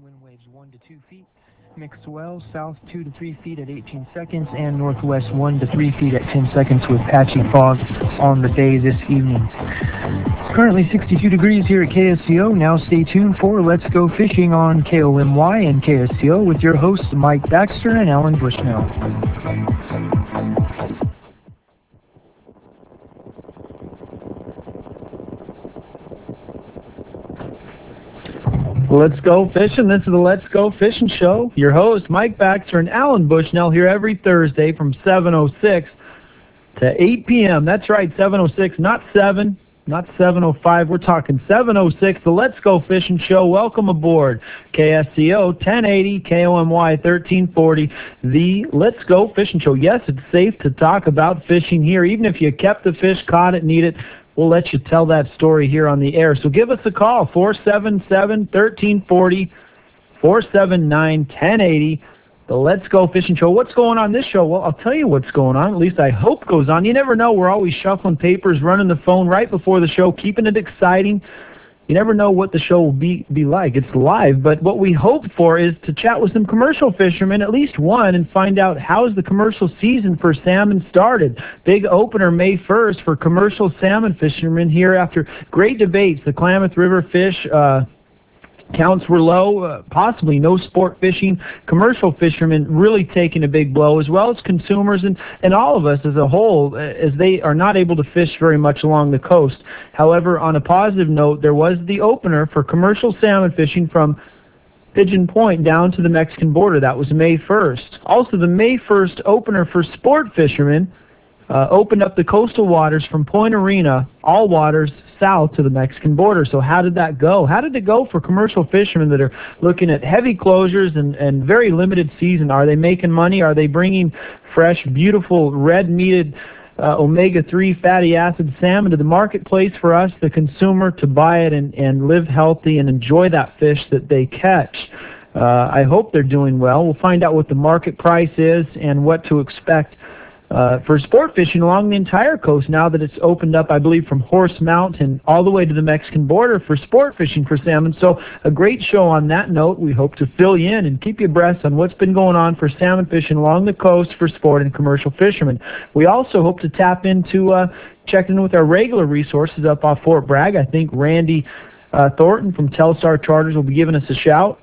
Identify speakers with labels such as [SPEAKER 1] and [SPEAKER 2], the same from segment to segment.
[SPEAKER 1] Wind waves 1 to 2 feet. Mixed swell, south 2 to 3 feet at 18 seconds, and northwest 1 to 3 feet at 10 seconds with patchy fog on the bay this evening. It's currently 62 degrees here at KSCO. Now stay tuned for Let's Go Fishing on KOMY and KSCO with your hosts Mike Baxter and Alan Bushnell.
[SPEAKER 2] Let's go fishing. This is the Let's Go Fishing Show. Your host, Mike Baxter and Alan Bushnell, here every Thursday from 7:06 to 8 p.m. That's right, 7:06, not 7, not 7:05. We're talking 7:06, the Let's Go Fishing Show. Welcome aboard KSCO 1080, KOMY 1340, the Let's Go Fishing Show. Yes, it's safe to talk about fishing here. Even if you kept the fish, caught it, need it, we'll let you tell that story here on the air. So give us a call, 477-1340, 479-1080, the Let's Go Fishing Show. What's going on this show? Well, I'll tell you what's going on. At least I hope goes on. You never know. We're always shuffling papers, running the phone right before the show, keeping it exciting. You never know what the show will be like. It's live, but what we hope for is to chat with some commercial fishermen, at least one, and find out how's the commercial season for salmon started. Big opener May 1st for commercial salmon fishermen here after great debates. The Klamath River fish counts were low, possibly no sport fishing. Commercial fishermen really taking a big blow, as well as consumers and all of us as a whole, as they are not able to fish very much along the coast. However, on a positive note, there was the opener for commercial salmon fishing from Pigeon Point down to the Mexican border. That was May 1st. Also, the May 1st opener for sport fishermen opened up the coastal waters from Point Arena, all waters south to the Mexican border. So how did that go? How did it go for commercial fishermen that are looking at heavy closures and very limited season? Are they making money? Are they bringing fresh, beautiful, red-meated omega-3 fatty acid salmon to the marketplace for us, the consumer, to buy it and live healthy and enjoy that fish that they catch? I hope they're doing well. We'll find out what the market price is and what to expect for sport fishing along the entire coast now that it's opened up, I believe, from Horse Mount and all the way to the Mexican border for sport fishing for salmon. So a great show on that note. We hope to fill you in and keep you abreast on what's been going on for salmon fishing along the coast for sport and commercial fishermen. We also hope to tap into checking in with our regular resources up off Fort Bragg. I think Randy Thornton from Telstar Charters will be giving us a shout.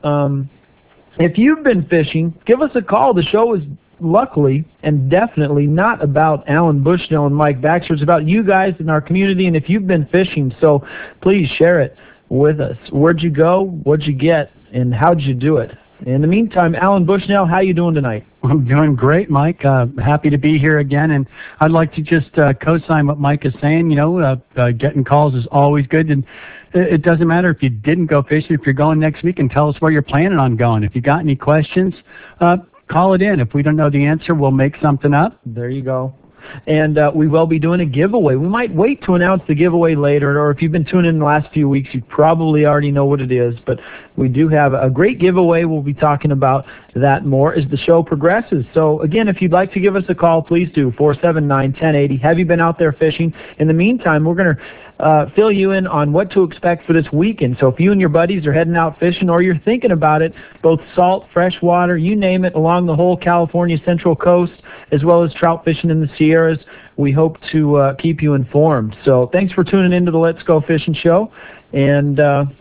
[SPEAKER 2] If you've been fishing, give us a call. The show is luckily and definitely not about Alan Bushnell and Mike Baxter. It's about you guys in our community, and if you've been fishing, so please share it with us. Where'd you go? What'd you get? And how'd you do it? In the meantime, Alan Bushnell, how you doing tonight?
[SPEAKER 3] I'm doing great, Mike. Happy to be here again, and I'd like to just co-sign what Mike is saying. You know, getting calls is always good, and it doesn't matter if you didn't go fishing. If you're going next week, and tell us where you're planning on going. If you got any questions, call it in. If we don't know the answer, we'll make something up.
[SPEAKER 2] There you go. And we will be doing a giveaway. We might wait to announce the giveaway later, or if you've been tuning in the last few weeks, you probably already know what it is. But we do have a great giveaway. We'll be talking about that more as the show progresses. So, again, if you'd like to give us a call, please do, 479-1080. Have you been out there fishing? In the meantime, we're going to fill you in on what to expect for this weekend. So if you and your buddies are heading out fishing or you're thinking about it, both salt, freshwater, you name it, along the whole California Central Coast, as well as trout fishing in the Sierras, we hope to keep you informed. So thanks for tuning into the Let's Go Fishing Show, and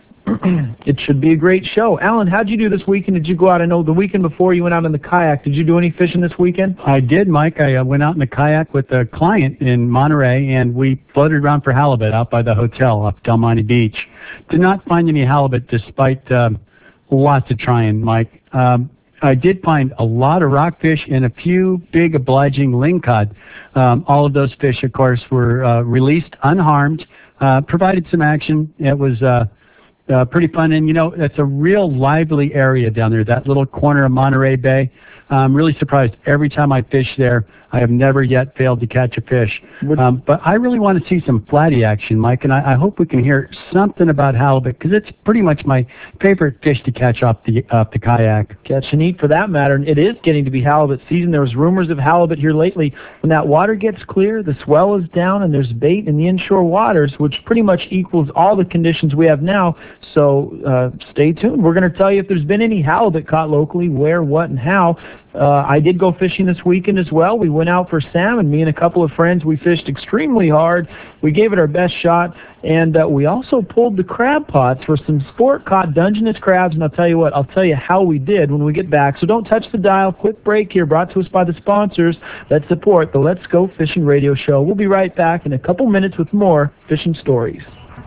[SPEAKER 2] it should be a great show. Alan, how'd you do this weekend? Did you go out? I know the weekend before you went out in the kayak. Did you do any fishing this weekend?
[SPEAKER 3] I did, Mike. I went out in the kayak with a client in Monterey, and we floated around for halibut out by the hotel up Del Monte Beach. Did not find any halibut despite lots of trying, Mike. I did find a lot of rockfish and a few big obliging lingcod. All of those fish, of course, were released unharmed, provided some action. It was pretty fun, and you know, it's a real lively area down there, that little corner of Monterey Bay. I'm really surprised. Every time I fish there, I have never yet failed to catch a fish. But I really want to see some flatty action, Mike, and I hope we can hear something about halibut, because it's pretty much my favorite fish to catch off the kayak.
[SPEAKER 2] Catch and eat, for that matter. And it is getting to be halibut season. There was rumors of halibut here lately. When that water gets clear, the swell is down, and there's bait in the inshore waters, which pretty much equals all the conditions we have now. So stay tuned. We're going to tell you if there's been any halibut caught locally, where, what, and how. I did go fishing this weekend as well. We went out for salmon. Me and a couple of friends, we fished extremely hard. We gave it our best shot, and we also pulled the crab pots for some sport-caught Dungeness crabs, and I'll tell you what, I'll tell you how we did when we get back. So don't touch the dial. Quick break here, brought to us by the sponsors that support the Let's Go Fishing radio show. We'll be right back in a couple minutes with more fishing stories.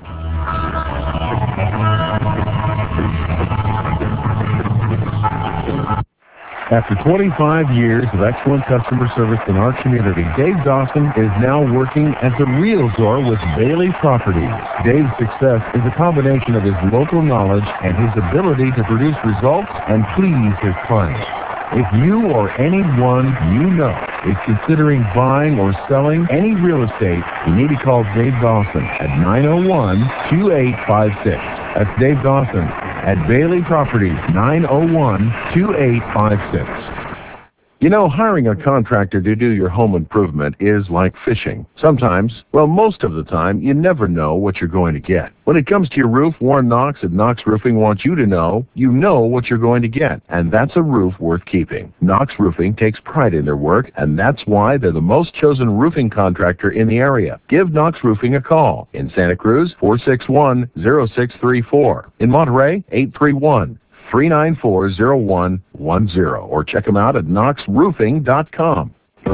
[SPEAKER 4] After 25 years of excellent customer service in our community, Dave Dawson is now working as a realtor with Bailey Properties. Dave's success is a combination of his local knowledge and his ability to produce results and please his clients. If you or anyone you know is considering buying or selling any real estate, you need to call Dave Dawson at 901-2856. That's Dave Dawson at Bailey Properties, 901-2856. You know, hiring a contractor to do your home improvement is like fishing. Sometimes, well, most of the time, you never know what you're going to get. When it comes to your roof, Warren Knox at Knox Roofing wants you to know what you're going to get, and that's a roof worth keeping. Knox Roofing takes pride in their work, and that's why they're the most chosen roofing contractor in the area. Give Knox Roofing a call. In Santa Cruz, 461-0634. In Monterey, 831-394-0110, or check them out at knoxroofing.com.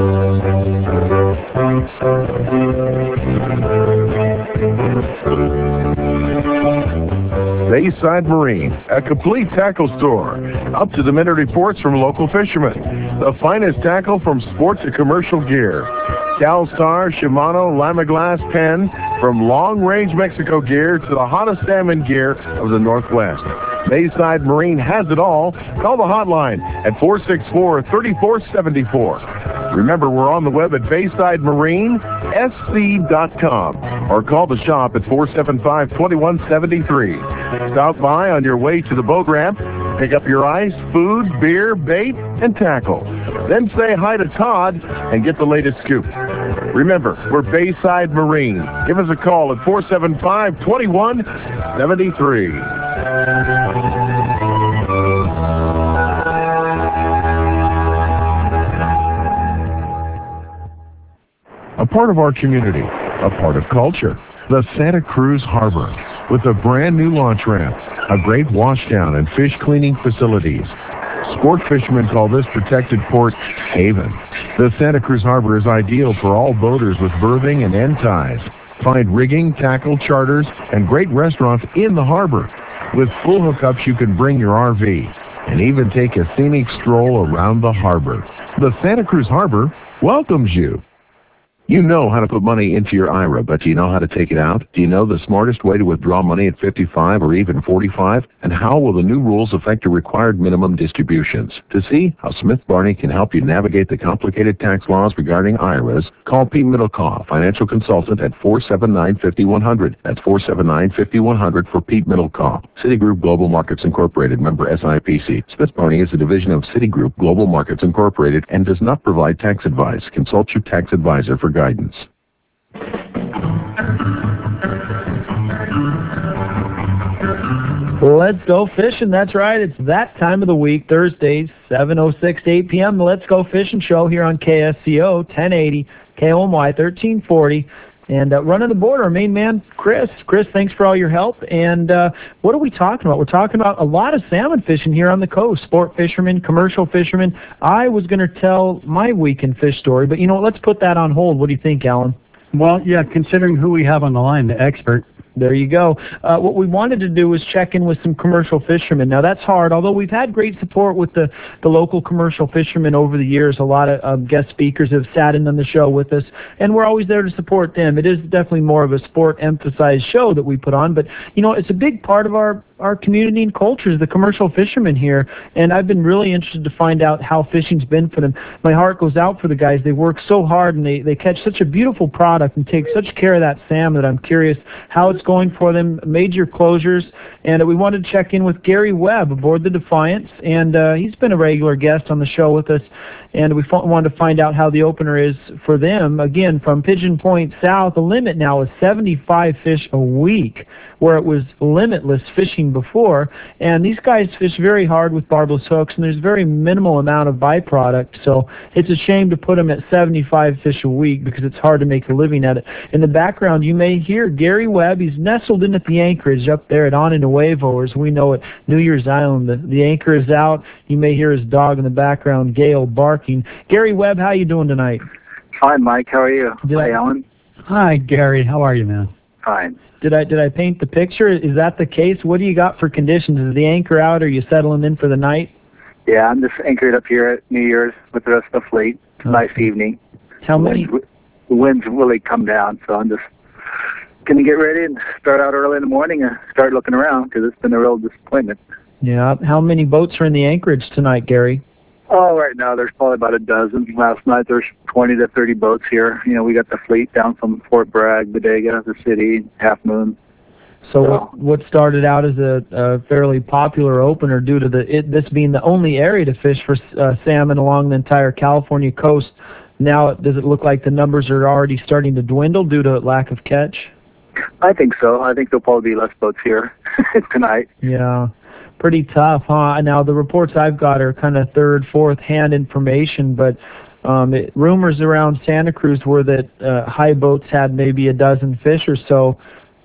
[SPEAKER 4] Bayside Marine, a complete tackle store. Up-to-the-minute reports from local fishermen. The finest tackle from sport to commercial gear. CalStar, Shimano, Lima Glass, Penn, from long-range Mexico gear to the hottest salmon gear of the Northwest. Bayside Marine has it all. Call the hotline at 464-3474. Remember, we're on the web at BaysideMarineSC.com or call the shop at 475-2173. Stop by on your way to the boat ramp. Pick up your ice, food, beer, bait, and tackle. Then say hi to Todd and get the latest scoop. Remember, we're Bayside Marine. Give us a call at 475-2173. A part of our community, a part of culture, the Santa Cruz Harbor, with a brand new launch ramp, a great washdown and fish cleaning facilities. Sport fishermen call this protected port haven. The Santa Cruz Harbor is ideal for all boaters with berthing and end ties. Find rigging, tackle, charters, and great restaurants in the harbor. With full hookups, you can bring your RV and even take a scenic stroll around the harbor. The Santa Cruz Harbor welcomes you. You know how to put money into your IRA, but do you know how to take it out? Do you know the smartest way to withdraw money at 55 or even 45? And how will the new rules affect your required minimum distributions? To see how Smith Barney can help you navigate the complicated tax laws regarding IRAs, call Pete Middlecaw, financial consultant, at 479-5100. That's 479-5100 for Pete Middlecaw. Citigroup Global Markets Incorporated, member SIPC. Smith Barney is a division of Citigroup Global Markets Incorporated and does not provide tax advice. Consult your tax advisor for guidance.
[SPEAKER 2] Let's go fishing. That's right. It's that time of the week, Thursdays, 7:06 to 8 p.m. The Let's Go Fishing Show here on KSCO 1080, KOMY 1340. And running the board, our main man, Chris. Chris, thanks for all your help. And what are we talking about? We're talking about a lot of salmon fishing here on the coast, sport fishermen, commercial fishermen. I was going to tell my weekend fish story, but you know what? Let's put that on hold. What do you think, Alan?
[SPEAKER 3] Well, yeah, considering who we have on the line, the expert.
[SPEAKER 2] There you go. What we wanted to do was check in with some commercial fishermen. Now, that's hard, although we've had great support with the local commercial fishermen over the years. A lot of guest speakers have sat in on the show with us, and we're always there to support them. It is definitely more of a sport-emphasized show that we put on, but, you know, it's a big part of our our community and cultures, the commercial fishermen here, and I've been really interested to find out how fishing's been for them. My heart goes out for the guys. They work so hard, and they catch such a beautiful product and take such care of that salmon that I'm curious how it's going for them. Major closures, and we wanted to check in with Gary Webb aboard the Defiance, and he's been a regular guest on the show with us, and we wanted to find out how the opener is for them. Again, from Pigeon Point south, the limit now is 75 fish a week, where it was limitless fishing before. And these guys fish very hard with barbless hooks, and there's very minimal amount of byproduct. So it's a shame to put them at 75 fish a week because it's hard to make a living at it. In the background, you may hear Gary Webb. He's nestled in at the anchorage up there at Ana Nuevo, or as we know it, New Year's Island. The anchor is out. You may hear his dog in the background, Gale, barking. Gary Webb, how you doing tonight?
[SPEAKER 5] Fine, Mike. How are you? Hi, Alan.
[SPEAKER 3] Hi, Gary. How are you, man?
[SPEAKER 5] Fine.
[SPEAKER 2] Did I paint the picture? Is that the case? What do you got for conditions? Is the anchor out, or are you settling in for the night?
[SPEAKER 5] Yeah, I'm just anchored up here at New Year's with the rest of the fleet. It's a nice evening.
[SPEAKER 2] How many?
[SPEAKER 5] The wind's really come down, so I'm just going to get ready and start out early in the morning and start looking around because it's been a real disappointment.
[SPEAKER 2] Yeah. How many boats are in the anchorage tonight, Gary?
[SPEAKER 5] Oh, right now there's probably about a dozen. Last night there's 20 to 30 boats here. You know, we got the fleet down from Fort Bragg, Bodega, the city, Half Moon.
[SPEAKER 2] So what started out as a fairly popular opener due to this being the only area to fish for salmon along the entire California coast, now does it look like the numbers are already starting to dwindle due to lack of catch?
[SPEAKER 5] I think so. I think there'll probably be less boats here tonight.
[SPEAKER 2] Yeah. Pretty tough, huh? Now, the reports I've got are kind of third, fourth-hand information, but rumors around Santa Cruz were that high boats had maybe a dozen fish or so.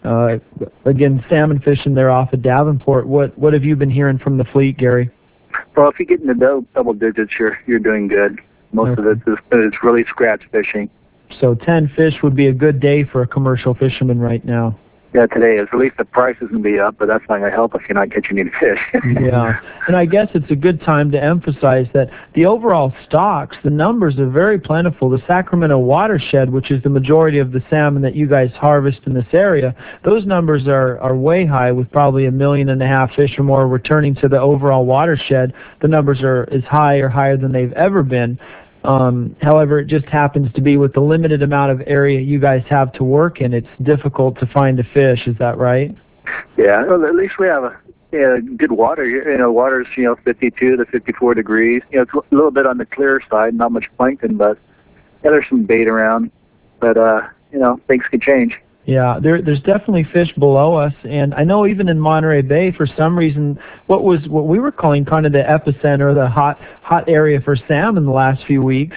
[SPEAKER 2] Again, salmon fishing there off of Davenport. What have you been hearing from the fleet, Gary?
[SPEAKER 5] Well, if you get into double digits, you're doing good. Most of it is really scratch fishing.
[SPEAKER 2] So 10 fish would be a good day for a commercial fisherman right now.
[SPEAKER 5] Yeah, today is. At least the price is going to be up, but that's not going to help if you're not catching any fish.
[SPEAKER 2] Yeah, and I guess it's a good time to emphasize that the overall stocks, the numbers are very plentiful. The Sacramento watershed, which is the majority of the salmon that you guys harvest in this area, those numbers are way high, with probably 1.5 million fish or more returning to the overall watershed. The numbers are as high or higher than they've ever been. However, it just happens to be with the limited amount of area you guys have to work in, it's difficult to find a fish. Is that right?
[SPEAKER 5] Yeah, well, at least we have a good water. You know, water's 52 to 54 degrees. You know, it's a little bit on the clear side, not much plankton, but yeah, there's some bait around. But things could change.
[SPEAKER 2] Yeah, there's definitely fish below us, and I know even in Monterey Bay, for some reason, what we were calling kind of the epicenter, the hot area for salmon the last few weeks,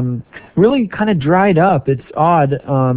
[SPEAKER 2] really kind of dried up. It's odd.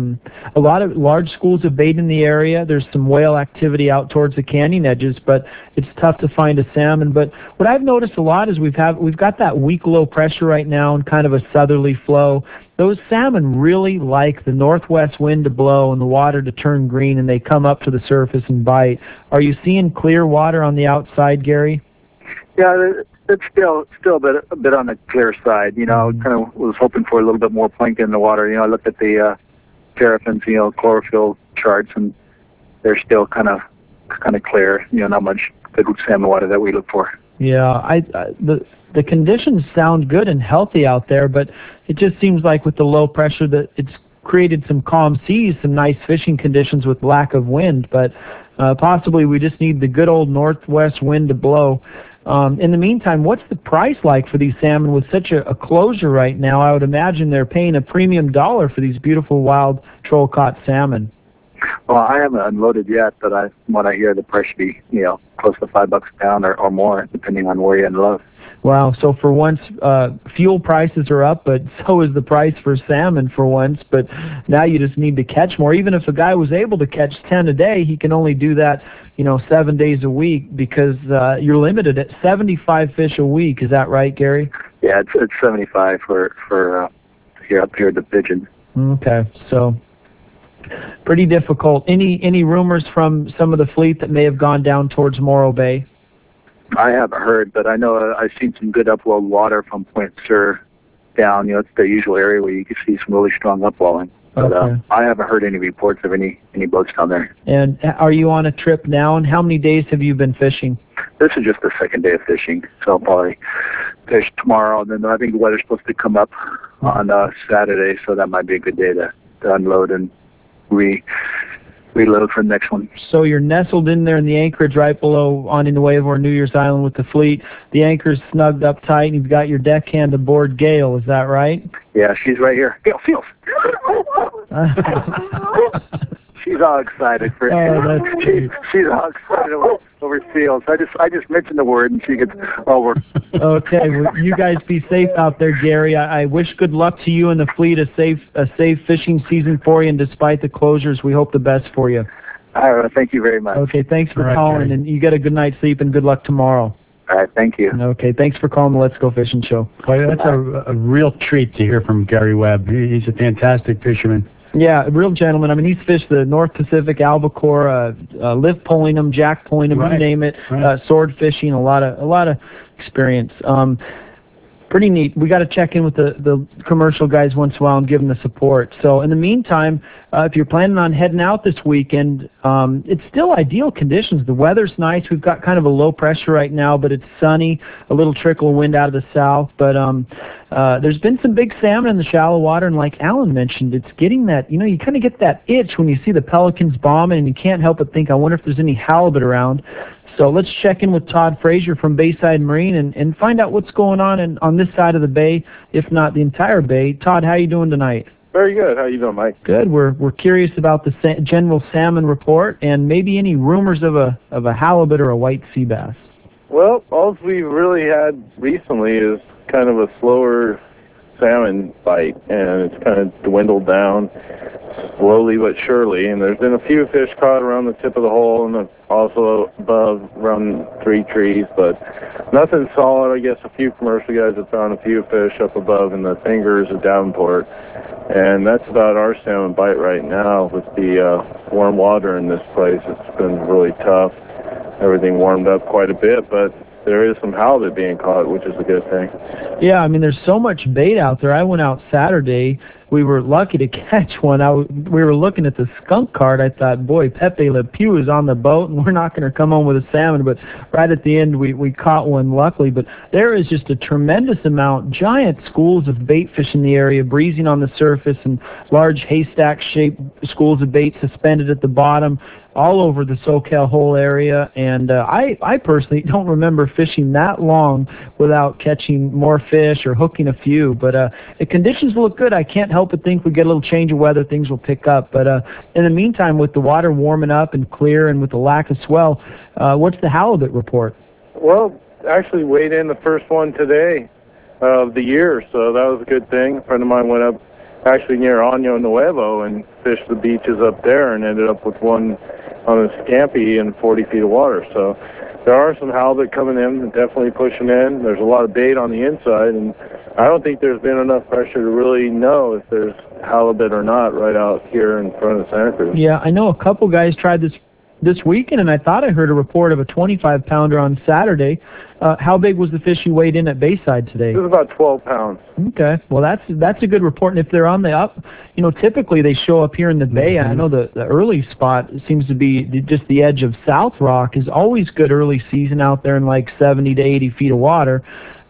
[SPEAKER 2] A lot of large schools of bait in the area. There's some whale activity out towards the canyon edges, but it's tough to find a salmon. But what I've noticed a lot is we've got that weak low pressure right now and kind of a southerly flow. Those salmon really like the northwest wind to blow and the water to turn green, and they come up to the surface and bite. Are you seeing clear water on the outside, Gary?
[SPEAKER 5] Yeah, it's still a bit on the clear side. You know, kind of was hoping for a little bit more plankton in the water. You know, I looked at the terrapins, chlorophyll charts, and they're still kind of clear. You know, not much good salmon water that we look for.
[SPEAKER 2] Yeah, the conditions sound good and healthy out there, but it just seems like with the low pressure that it's created some calm seas, some nice fishing conditions with lack of wind, but possibly we just need the good old northwest wind to blow. In the meantime, what's the price like for these salmon with such a closure right now? I would imagine they're paying a premium dollar for these beautiful wild troll-caught salmon.
[SPEAKER 5] Well, I haven't unloaded yet, but from what I hear, the price should be, close to $5 a pound or more, depending on where you unload.
[SPEAKER 2] Wow, so for once, fuel prices are up, but so is the price for salmon for once, but now you just need to catch more. Even if a guy was able to catch 10 a day, he can only do that, 7 days a week because you're limited at 75 fish a week. Is that right, Gary?
[SPEAKER 5] Yeah, it's 75 for up here at the Pigeon.
[SPEAKER 2] Okay, so pretty difficult. Any rumors from some of the fleet that may have gone down towards Morro Bay?
[SPEAKER 5] I haven't heard, but I know I've seen some good upwell water from Point Sur down. It's the usual area where you can see some really strong upwelling. But
[SPEAKER 2] Okay.
[SPEAKER 5] I haven't heard any reports of any boats down there.
[SPEAKER 2] And are you on a trip now? And how many days have you been fishing?
[SPEAKER 5] This is just the second day of fishing, so I'll probably fish tomorrow. And then I think the weather's supposed to come up on Saturday, so that might be a good day to unload and reload for the next one.
[SPEAKER 2] So you're nestled in there in the anchorage right below Año Nuevo or New Year's Island with the fleet. The anchor's snugged up tight, and you've got your deckhand aboard Gail. Is that right?
[SPEAKER 5] Yeah, she's right here. Gail Fields. She's all excited for
[SPEAKER 2] that's cute.
[SPEAKER 5] she's all excited over seals. I just mentioned the word and she gets over.
[SPEAKER 2] Okay, well, you guys be safe out there, Gary. I wish good luck to you and the fleet, a safe fishing season for you, and despite the closures, we hope the best for you.
[SPEAKER 5] All right, thank you very much.
[SPEAKER 2] Okay, thanks for
[SPEAKER 3] All right,
[SPEAKER 2] calling,
[SPEAKER 3] Gary.
[SPEAKER 2] and you get a good night's sleep, and good luck tomorrow.
[SPEAKER 5] All right, thank you.
[SPEAKER 2] Okay, thanks for calling the Let's Go Fishing Show.
[SPEAKER 3] Boy, that's a real treat to hear from Gary Webb. He's a fantastic fisherman.
[SPEAKER 2] Yeah, a real gentleman. I mean, he's fished the North Pacific, albacore, live pulling them, jack pulling them,
[SPEAKER 3] Right.
[SPEAKER 2] you name it,
[SPEAKER 3] Right.
[SPEAKER 2] sword fishing, a lot of experience. Pretty neat. We got to check in with the commercial guys once in a while and give them the support. So in the meantime, if you're planning on heading out this weekend, it's still ideal conditions. The weather's nice. We've got kind of a low pressure right now, but it's sunny, a little trickle of wind out of the south. But there's been some big salmon in the shallow water, and like Alan mentioned, it's getting that, you kind of get that itch when you see the pelicans bombing, and you can't help but think, I wonder if there's any halibut around. So let's check in with Todd Frazier from Bayside Marine and find out what's going on this side of the bay, if not the entire bay. Todd, how you doing tonight?
[SPEAKER 6] Very good. How you doing, Mike?
[SPEAKER 2] Good. We're curious about the general salmon report and maybe any rumors of a halibut or a white sea bass.
[SPEAKER 6] Well, all we've really had recently is kind of a slower salmon bite, and it's kind of dwindled down slowly but surely. And there's been a few fish caught around the tip of the hole and also above around 3 trees, but nothing solid. I guess a few commercial guys have found a few fish up above in the fingers of Davenport, and that's about our salmon bite right now with the warm water in this place. It's been really tough. Everything warmed up quite a bit, but there is some halibut being caught, which is a good thing.
[SPEAKER 2] Yeah, I mean, there's so much bait out there. I went out Saturday. We were lucky to catch one. We were looking at the skunk card. I thought, boy, Pepe Le Pew is on the boat, and we're not going to come home with a salmon. But right at the end, we caught one, luckily. But there is just a tremendous amount, giant schools of bait fish in the area, breezing on the surface, and large haystack-shaped schools of bait suspended at the bottom, all over the Soquel Hole area. And I personally don't remember fishing that long without catching more fish or hooking a few. But the conditions look good. I can't help but think we get a little change of weather, things will pick up. But in the meantime, with the water warming up and clear and with the lack of swell, what's the halibut report?
[SPEAKER 6] Well, actually weighed in the first one today of the year, so that was a good thing. A friend of mine went up actually near Año Nuevo and fished the beaches up there and ended up with one on a scampi in 40 feet of water. So there are some halibut coming in, definitely pushing in. There's a lot of bait on the inside, and I don't think there's been enough pressure to really know if there's halibut or not right out here in front of Santa Cruz.
[SPEAKER 2] Yeah, I know a couple guys tried this weekend, and I thought I heard a report of a 25-pounder on Saturday. How big was the fish you weighed in at Bayside today?
[SPEAKER 6] It was about 12 pounds.
[SPEAKER 2] Okay, well that's a good report. And if they're on the up, typically they show up here in the bay. I know the early spot seems to be just the edge of South Rock is always good early season out there in like 70 to 80 feet of water.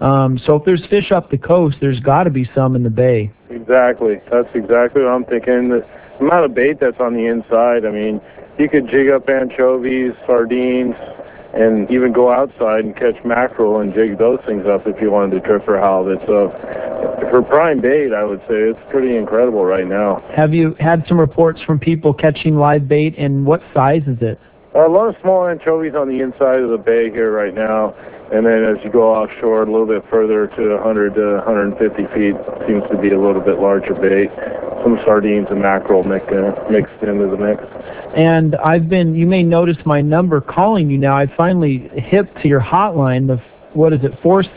[SPEAKER 2] So if there's fish up the coast, there's got to be some in the bay.
[SPEAKER 6] Exactly. That's exactly what I'm thinking. The amount of bait that's on the inside, I mean, you could jig up anchovies, sardines, and even go outside and catch mackerel and jig those things up if you wanted to trip for halibut. So for prime bait, I would say it's pretty incredible right now.
[SPEAKER 2] Have you had some reports from people catching live bait, and what size is it?
[SPEAKER 6] A lot of small anchovies on the inside of the bay here right now, and then as you go offshore a little bit further to 100 to 150 feet, seems to be a little bit larger bait. Some sardines and mackerel mixed into the mix.
[SPEAKER 2] And you may notice my number calling you now. I finally hip to your hotline, what is it,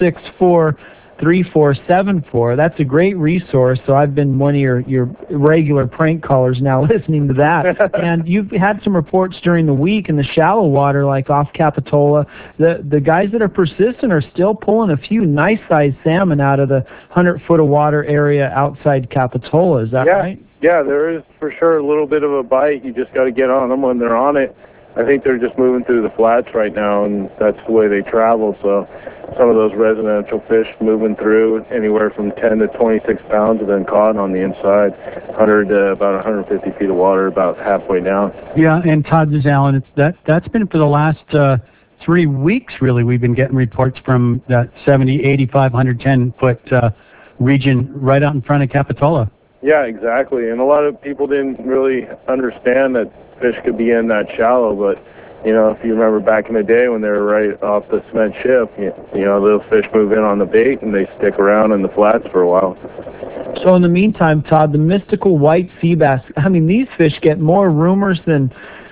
[SPEAKER 2] 464-3474. That's a great resource. So I've been one of your regular prank callers now listening to that. And you've had some reports during the week in the shallow water, like off Capitola. The guys that are persistent are still pulling a few nice-sized salmon out of the 100 foot of water area outside Capitola. Is that right?
[SPEAKER 6] Yeah, there is for sure a little bit of a bite. You just got to get on them when they're on it. I think they're just moving through the flats right now, and that's the way they travel. So some of those residential fish moving through anywhere from 10 to 26 pounds have been caught on the inside, 100 to about 150 feet of water, about halfway down.
[SPEAKER 3] Yeah, and Todd, this is Alan. That's been for the last 3 weeks, really. We've been getting reports from that 70, 85, 110-foot region right out in front of Capitola.
[SPEAKER 6] Yeah, exactly. And a lot of people didn't really understand that fish could be in that shallow, but if you remember back in the day when they were right off the cement ship, those fish move in on the bait and they stick around in the flats for a while.
[SPEAKER 2] So in the meantime, Todd, the mystical white sea bass, I mean, these fish get more rumors than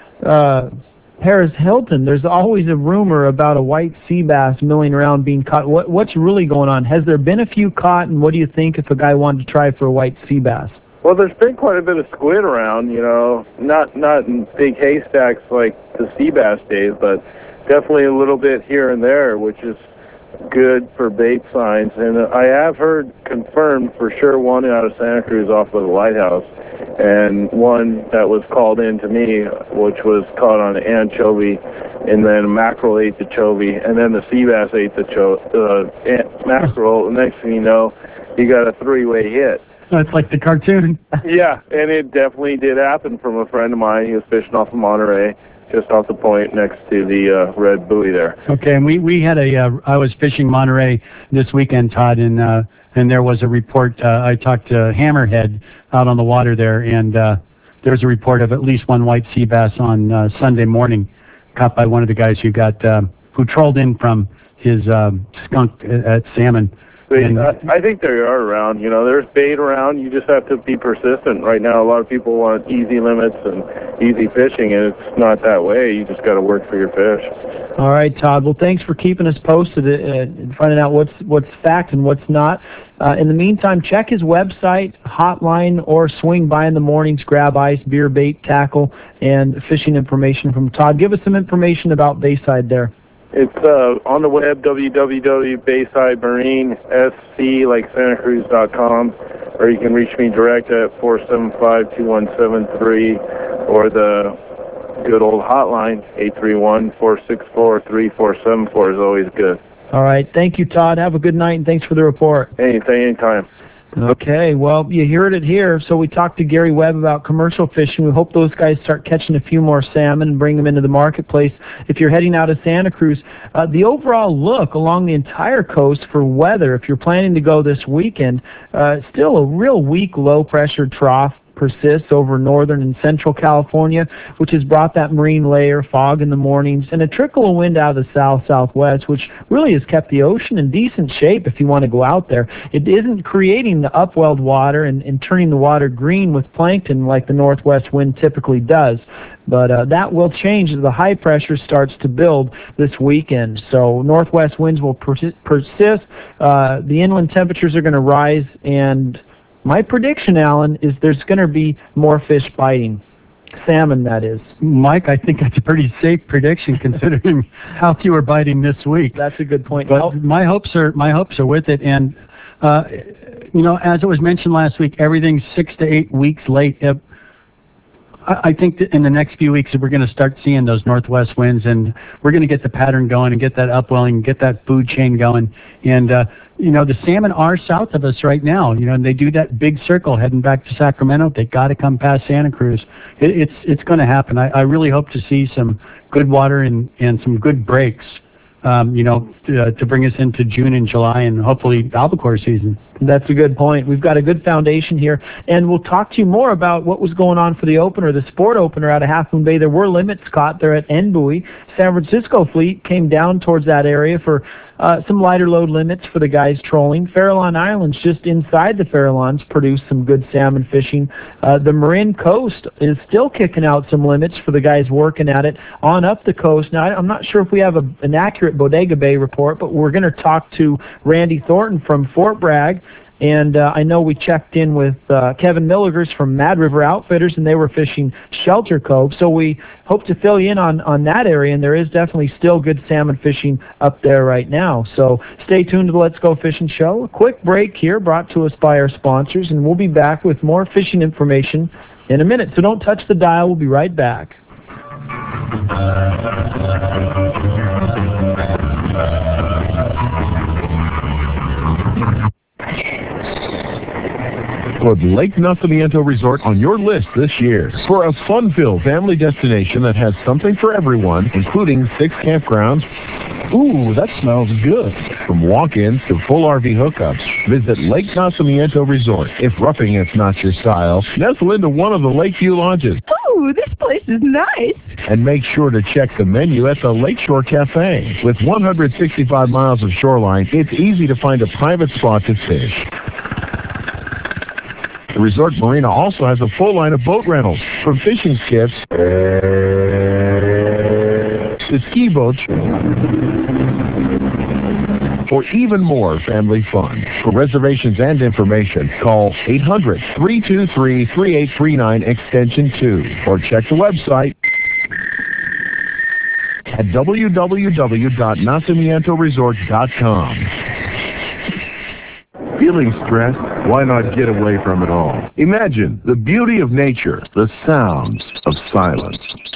[SPEAKER 2] Paris Hilton. There's always a rumor about a white sea bass milling around being caught. What's really going on? Has there been a few caught, and what do you think if a guy wanted to try for a white sea bass?
[SPEAKER 6] Well, there's been quite a bit of squid around, not in big haystacks like the sea bass days, but definitely a little bit here and there, which is good for bait signs. And I have heard confirmed for sure one out of Santa Cruz off of the lighthouse, and one that was called in to me, which was caught on an anchovy, and then a mackerel ate the chovy, and then the sea bass ate the mackerel. The next thing you know, you got a three-way hit.
[SPEAKER 3] It's like the cartoon.
[SPEAKER 6] Yeah, and it definitely did happen from a friend of mine. He was fishing off of Monterey, just off the point next to the red buoy there.
[SPEAKER 3] Okay, and we had I was fishing Monterey this weekend, Todd, and there was a report. I talked to Hammerhead out on the water there, and there was a report of at least one white sea bass on Sunday morning, caught by one of the guys who trolled in from his skunk at salmon.
[SPEAKER 6] I think they are around. There's bait around. You just have to be persistent. Right now, a lot of people want easy limits and easy fishing, and it's not that way. You just got to work for your fish.
[SPEAKER 2] All right, Todd. Well, thanks for keeping us posted and finding out what's fact and what's not. In the meantime, check his website, hotline, or swing by in the mornings, grab ice, beer, bait, tackle, and fishing information from Todd. Give us some information about Bayside there.
[SPEAKER 6] It's on the web, www.baysidemarine.sc, like SantaCruz.com, or you can reach me direct at 475-2173, or the good old hotline, 831-464-3474 is always good.
[SPEAKER 2] All right. Thank you, Todd. Have a good night, and thanks for the report.
[SPEAKER 6] Anytime.
[SPEAKER 2] Okay, well, you heard it here. So we talked to Gary Webb about commercial fishing. We hope those guys start catching a few more salmon and bring them into the marketplace. If you're heading out of Santa Cruz, the overall look along the entire coast for weather, if you're planning to go this weekend, still a real weak low-pressure trough persists over northern and central California, which has brought that marine layer, fog in the mornings, and a trickle of wind out of the south-southwest, which really has kept the ocean in decent shape if you want to go out there. It isn't creating the upwelled water and turning the water green with plankton like the northwest wind typically does. But that will change as the high pressure starts to build this weekend. So northwest winds will persist. The inland temperatures are going to rise, and my prediction, Alan, is there's going to be more fish biting. Salmon, that is.
[SPEAKER 3] Mike, I think that's a pretty safe prediction considering how few are biting this week.
[SPEAKER 2] That's a good point.
[SPEAKER 3] But my hopes are with it. And, as it was mentioned last week, everything's 6 to 8 weeks late. I think that in the next few weeks we're going to start seeing those northwest winds, and we're going to get the pattern going and get that upwelling, get that food chain going. And, the salmon are south of us right now, and they do that big circle heading back to Sacramento. They got to come past Santa Cruz. It's going to happen. I really hope to see some good water and some good breaks, to bring us into June and July and hopefully albacore season.
[SPEAKER 2] That's a good point. We've got a good foundation here, and we'll talk to you more about what was going on for the opener, the sport opener out of Half Moon Bay. There were limits caught there at N Buoy. San Francisco fleet came down towards that area for some lighter load limits for the guys trolling. Farallon Islands, just inside the Farallons, produced some good salmon fishing. The Marin Coast is still kicking out some limits for the guys working at it on up the coast. Now, I'm not sure if we have an accurate Bodega Bay report, but we're going to talk to Randy Thornton from Fort Bragg
[SPEAKER 1] And I know we checked in with Kevin Milligers from Mad River Outfitters, and they were fishing Shelter Cove. So we hope to fill you in on that area, and there is definitely still good salmon fishing up there right now. So stay tuned to the Let's Go Fishing Show. A quick break here brought to us by our sponsors, and we'll be back with more fishing information in a minute. So don't touch the dial. We'll be right back.
[SPEAKER 4] Put Lake Nacimiento Resort on your list this year for a fun-filled family destination that has something for everyone, including 6 campgrounds. Ooh, that smells good. From walk-ins to full RV hookups, visit Lake Nacimiento Resort. If roughing it's not your style, nestle into one of the Lakeview lodges.
[SPEAKER 7] Ooh, this place is nice.
[SPEAKER 4] And make sure to check the menu at the Lakeshore Cafe. With 165 miles of shoreline, it's easy to find a private spot to fish. The resort marina also has a full line of boat rentals, from fishing skiffs to ski boats, for even more family fun. For reservations and information, call 800-323-3839 extension 2, or check the website at www.nacimientoresort.com. Feeling stressed? Why not get away from it all? Imagine the beauty of nature, the sounds of silence.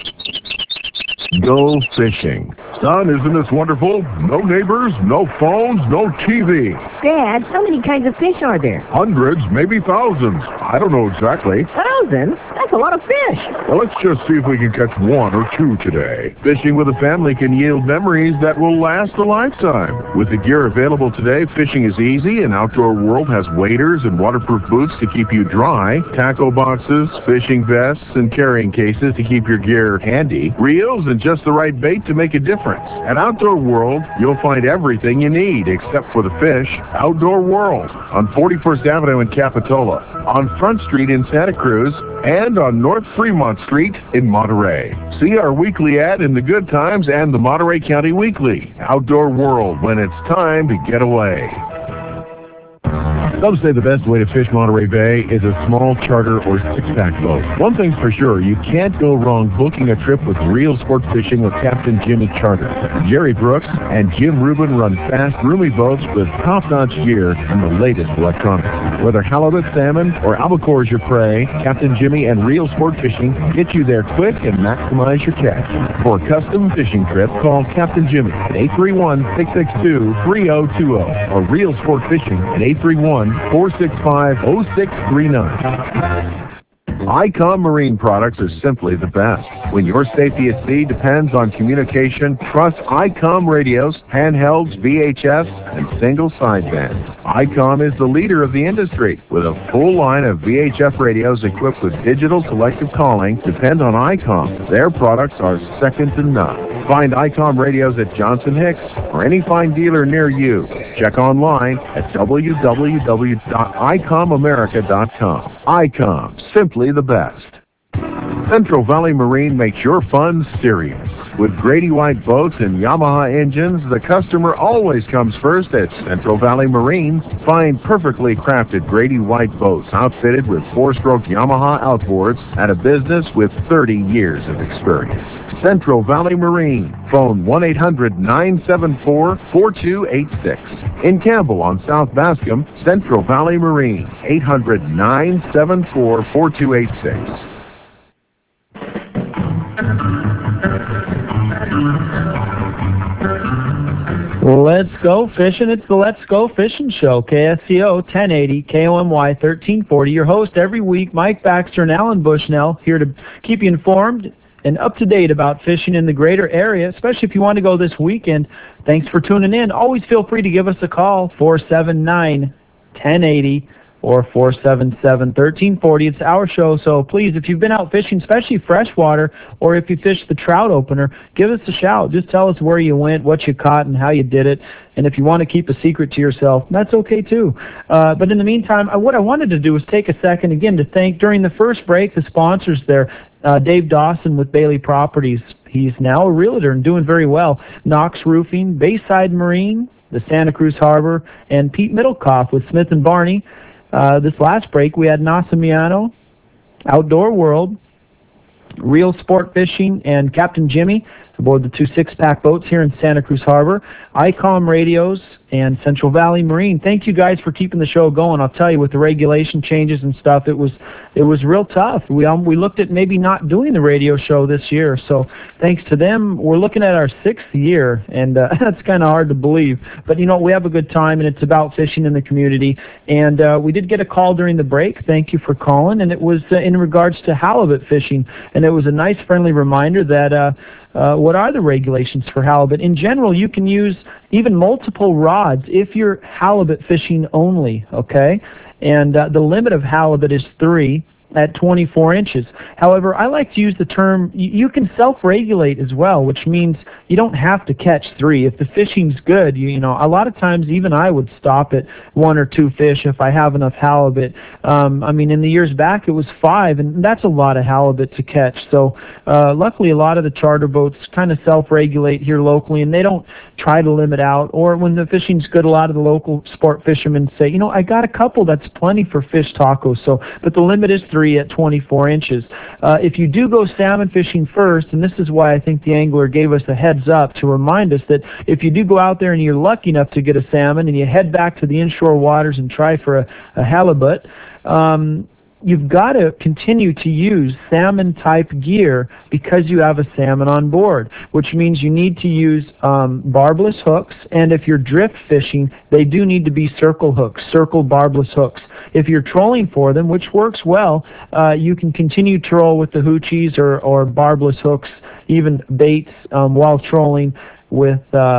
[SPEAKER 4] Go fishing. Son, isn't this wonderful? No neighbors, no phones, no TV.
[SPEAKER 7] Dad, how many kinds of fish are there?
[SPEAKER 4] Hundreds, maybe thousands. I don't know exactly.
[SPEAKER 7] Thousands? That's a lot of fish.
[SPEAKER 4] Well, let's just see if we can catch 1 or 2 today. Fishing with a family can yield memories that will last a lifetime. With the gear available today, fishing is easy, and Outdoor World has waders and waterproof boots to keep you dry, tackle boxes, fishing vests, and carrying cases to keep your gear handy, reels, and just the right bait to make a difference. At Outdoor World, you'll find everything you need except for the fish. Outdoor World on 41st Avenue in Capitola, on Front Street in Santa Cruz, and on North Fremont Street in Monterey. See our weekly ad in the Good Times and the Monterey County Weekly. Outdoor World, when it's time to get away. Some say the best way to fish Monterey Bay is a small charter or 6-pack boat. One thing's for sure, you can't go wrong booking a trip with Real Sport Fishing with Captain Jimmy Charter. Jerry Brooks and Jim Rubin run fast, roomy boats with top-notch gear and the latest electronics. Whether halibut, salmon, or albacore is your prey, Captain Jimmy and Real Sport Fishing get you there quick and maximize your catch. For a custom fishing trip, call Captain Jimmy at 831-662-3020 or Real Sport Fishing at 831-465-0639. ICOM Marine products are simply the best. When your safety at sea depends on communication, trust ICOM radios, handhelds, VHF, and single sidebands. ICOM is the leader of the industry. With a full line of VHF radios equipped with digital selective calling, depend on ICOM. Their products are second to none. Find ICOM radios at Johnson Hicks or any fine dealer near you. Check online at www.icomamerica.com. ICOM, simply the best. Central Valley Marine makes your fun serious. With Grady White boats and Yamaha engines, the customer always comes first at Central Valley Marine. Find perfectly crafted Grady White boats outfitted with 4-stroke Yamaha outboards at a business with 30 years of experience. Central Valley Marine. Phone 1-800-974-4286. In Campbell on South Bascom, Central Valley Marine. 800-974-4286.
[SPEAKER 1] Let's go fishing. It's the Let's Go Fishing Show, KSCO 1080, KOMY 1340. Your host every week, Mike Baxter and Alan Bushnell, here to keep you informed and up to date about fishing in the greater area, especially if you want to go this weekend. Thanks for tuning in. Always feel free to give us a call, 479-1080 or 477-1340. It's our show, so please, if you've been out fishing, especially freshwater, or if you fished the trout opener, give us a shout. Just tell us where you went, what you caught, and how you did it. And if you want to keep a secret to yourself, that's okay too. But in the meantime, what I wanted to do was take a second again to thank, during the first break, the sponsors there. Dave Dawson with Bailey Properties. He's now a realtor and doing very well. Knox Roofing, Bayside Marine,
[SPEAKER 2] the Santa Cruz Harbor, and Pete Middlecoff with Smith and Barney. This last break, we had Nasamiano, Outdoor World, Real Sport Fishing, and Captain Jimmy aboard the 2 six-pack boats here in Santa Cruz Harbor, ICOM Radios, and Central Valley Marine. Thank you guys for keeping the show going. I'll tell you, with the regulation changes and stuff, it was real tough. We looked at maybe not doing the radio show this year. So thanks to them, we're looking at our 6th year, and that's kind of hard to believe. But we have a good time, and it's about fishing in the community. And we did get a call during the break. Thank you for calling, and it was in regards to halibut fishing. And it was a nice, friendly reminder that what are the regulations for halibut? In general, you can use even multiple rods if you're halibut fishing only, okay? And the limit of halibut is 3 at 24 inches. However, I like to use the term, you can self-regulate as well, which means you don't have to catch 3. If the fishing's good, a lot of times even I would stop at 1 or 2 fish if I have enough halibut. In the years back it was 5, and that's a lot of halibut to catch. So luckily a lot of the charter boats kind of self-regulate here locally, and they don't try to limit out. Or when the fishing's good, a lot of the local sport fishermen say, I got a couple, that's plenty for fish tacos. But the limit is 3 at 24 inches. If you do go salmon fishing first, and this is why I think the angler gave us a heads up to remind us that if you do go out there and you're lucky enough to get a salmon and you head back to the inshore waters and try for a halibut, you've got to continue to use salmon-type gear because you have a salmon on board, which means you need to use barbless hooks, and if you're drift fishing, they do need to be circle hooks, circle barbless hooks. If you're trolling for them, which works well, you can continue to troll with the hoochies or barbless hooks, even baits while trolling with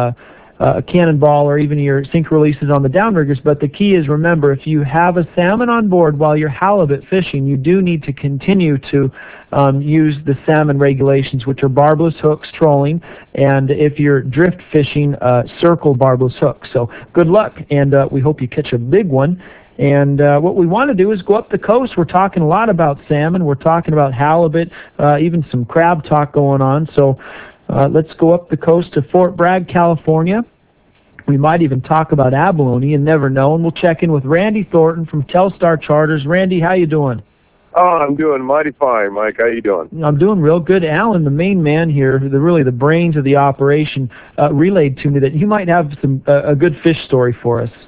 [SPEAKER 2] a cannonball or even your sync releases on the downriggers. But the key is, remember, if you have a salmon on board while you're halibut fishing, you do need to continue to use the salmon regulations, which are barbless hooks trolling, and if you're drift fishing, circle barbless hooks. So good luck, and we hope you catch a big one. And what we want to do is go up the coast. We're talking a lot about salmon. We're talking about halibut, even some crab talk going on. So let's go up the coast to Fort Bragg, California. We might even talk about abalone. You never know. And we'll check in with Randy Thornton from Telstar Charters. Randy, how you doing?
[SPEAKER 8] Oh, I'm doing mighty fine, Mike. How you doing?
[SPEAKER 2] I'm doing real good. Alan, the main man here, really the brains of the operation, relayed to me that you might have a good fish story for us.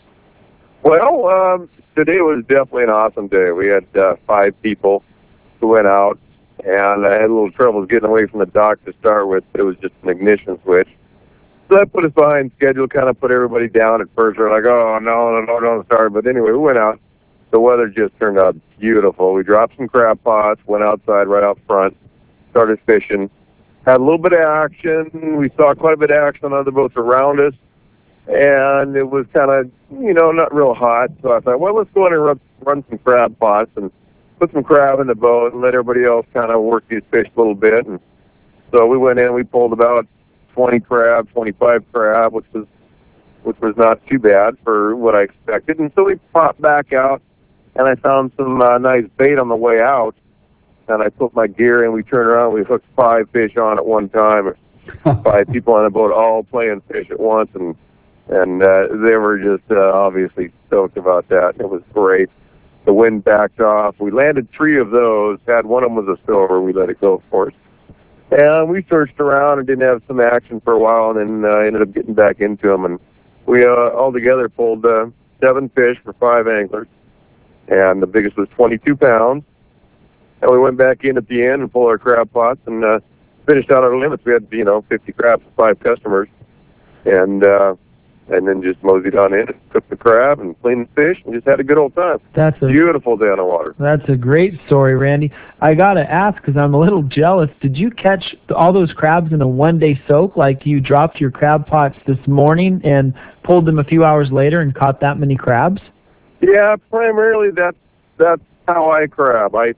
[SPEAKER 8] Well, today was definitely an awesome day. We had 5 people who went out, and I had a little trouble getting away from the dock to start with. It was just an ignition switch. So that put us behind schedule, kind of put everybody down at first. We're like, oh, no, don't start. But anyway, we went out. The weather just turned out beautiful. We dropped some crab pots, went outside right out front, started fishing. Had a little bit of action. We saw quite a bit of action on other boats around us. And it was kind of, not real hot. So I thought, well, let's go in and run some crab pots and put some crab in the boat and let everybody else kind of work these fish a little bit. And so we went in, we pulled about 20 crab, 25 crab, which was not too bad for what I expected. And so we popped back out, and I found some nice bait on the way out. And I put my gear in, we turned around, we hooked 5 fish on at one time. 5 people on the boat all playing fish at once, and they were just obviously stoked about that. It was great. The wind backed off. We landed 3 of those. Had one of them was a silver. We let it go, of course. And we searched around and didn't have some action for a while, and then ended up getting back into them. And we all together pulled 7 fish for 5 anglers, and the biggest was 22 pounds. And we went back in at the end and pulled our crab pots and finished out our limits. We had 50 crabs for 5 customers, and then just moseyed on in and cooked the crab and cleaned the fish and just had a good old time. That's a beautiful day on the water.
[SPEAKER 2] That's a great story, Randy. I got to ask, because I'm a little jealous, did you catch all those crabs in a one-day soak, like you dropped your crab pots this morning and pulled them a few hours later and caught that many crabs?
[SPEAKER 8] Yeah, primarily that's how I crab. I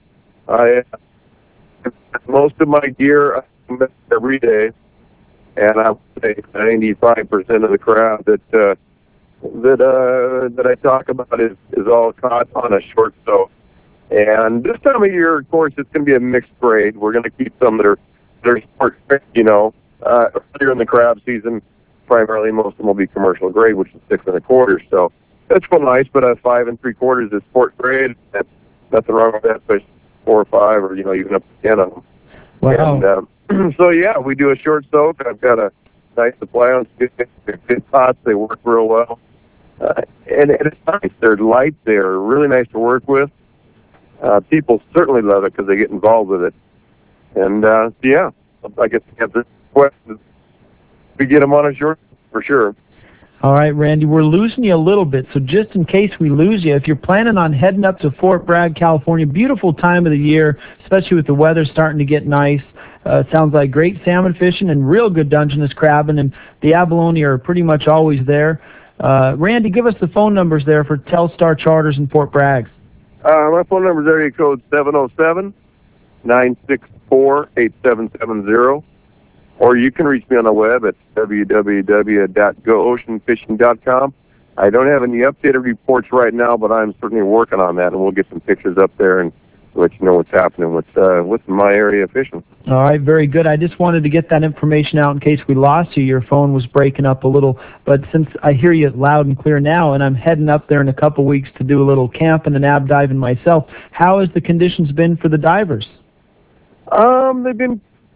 [SPEAKER 8] most of my gear every day. And I would say 95% of the crab that I talk about is all caught on a short soak. And this time of year, of course, it's going to be a mixed grade. We're going to keep some that are sport, earlier in the crab season, primarily most of them will be commercial grade, which is 6 1/4. So that's real nice, but a 5 3/4 is sport grade. That's nothing wrong with that, especially 4 or 5, or even up to 10 of them.
[SPEAKER 2] Wow.
[SPEAKER 8] And so yeah, we do a short soak. I've got a nice supply on good pots. They work real well, and it's nice. They're light. They're really nice to work with. People certainly love it because they get involved with it. And yeah, I guess we have this question. We get them on a short for sure.
[SPEAKER 2] All right, Randy, we're losing you a little bit, so just in case we lose you, if you're planning on heading up to Fort Bragg, California, beautiful time of the year, especially with the weather starting to get nice. Sounds like great salmon fishing and real good Dungeness crabbing, and the abalone are pretty much always there. Randy, give us the phone numbers there for Telstar Charters in Fort Bragg.
[SPEAKER 8] My phone number is area code 707-964-8770. Or you can reach me on the web at www.gooceanfishing.com. I don't have any updated reports right now, but I'm certainly working on that, and we'll get some pictures up there and let you know what's happening with my area of fishing.
[SPEAKER 2] All right, very good. I just wanted to get that information out in case we lost you. Your phone was breaking up a little, but since I hear you loud and clear now, and I'm heading up there in a couple weeks to do a little camping and ab diving myself, how has the conditions been for the divers?
[SPEAKER 8] They've been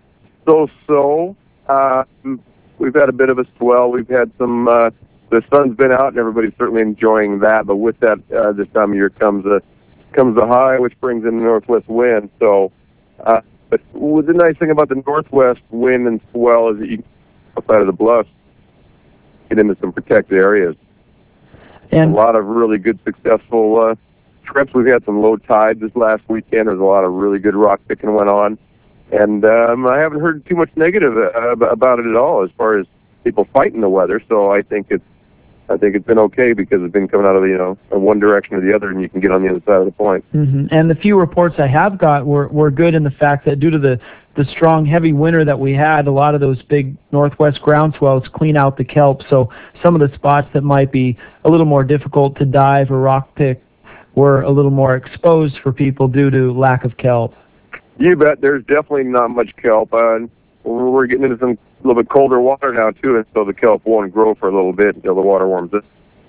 [SPEAKER 8] so-so. We've had a bit of a swell. We've had some, the sun's been out and everybody's certainly enjoying that, but with that, this time of year comes the high, which brings in the northwest wind. So, but the nice thing about the northwest wind and swell is that you can outside of the bluffs get into some protected areas. And a lot of really good, successful trips. We've had some low tide this last weekend. There's a lot of really good rock picking went on. And I haven't heard too much negative about it at all as far as people fighting the weather. So I think it's been okay because it's been coming out of one direction or the other, and you can get on the other side of the point.
[SPEAKER 2] Mm-hmm. And the few reports I have got were good in the fact that due to the strong, heavy winter that we had, a lot of those big northwest ground swells clean out the kelp. So some of the spots that might be a little more difficult to dive or rock pick were a little more exposed for people due to lack of kelp.
[SPEAKER 8] You bet. There's definitely not much kelp. We're getting into some a little bit colder water now, too, and so the kelp won't grow for a little bit until the water warms up.